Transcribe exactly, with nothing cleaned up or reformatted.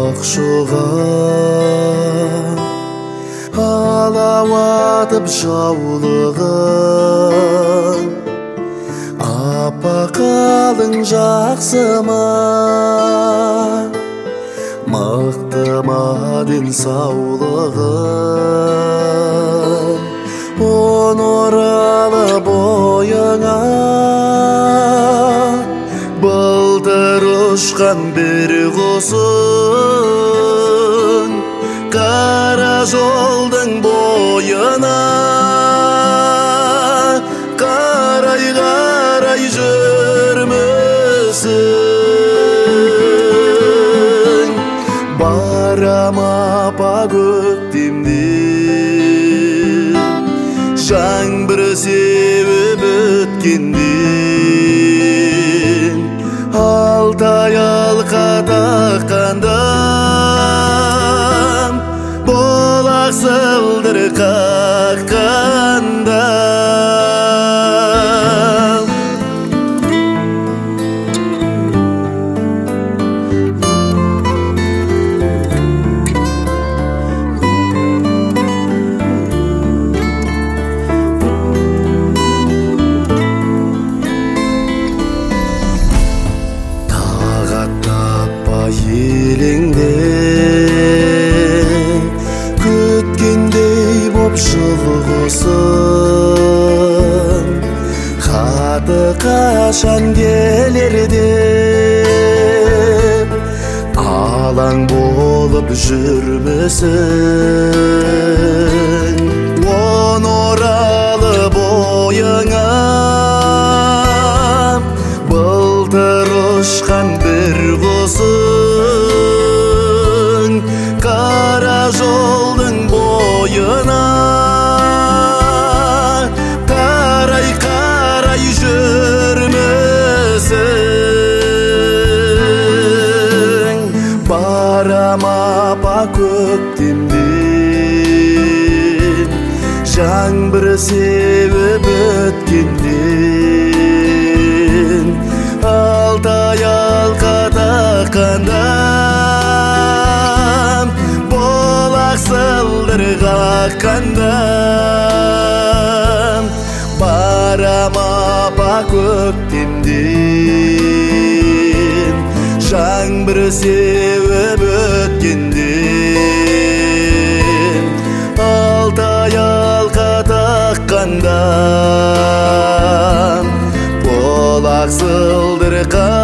ақшуға алауатып жаулығын апа қалың жақсы ма мықты ма денсаулығын он оралы бойыңа былтыр ұшқан бір құсың қара жолдың бойына қарай қарай жүрмісің барам апа көктемде жаңбыр сеуіп өткенде алтай алқа таққанда бұлақ сылдыр қаққанда елеңде күткендей боп жылғысың хаты қашан келер деп алаң болып жүрмісің он оралы бойыңа былтыр ұшқан бір құсың қара жолдың бойына қарай қарай жүрмісің барам апа көктемде жаңбыр сеуіп өткенде алтай алқа таққанда бұлақ сылдыр қаққанда барам апа көктемде жаңбыр сеуіп өткенде алтай алқа таққанда бұлақ сылдыр қаққанда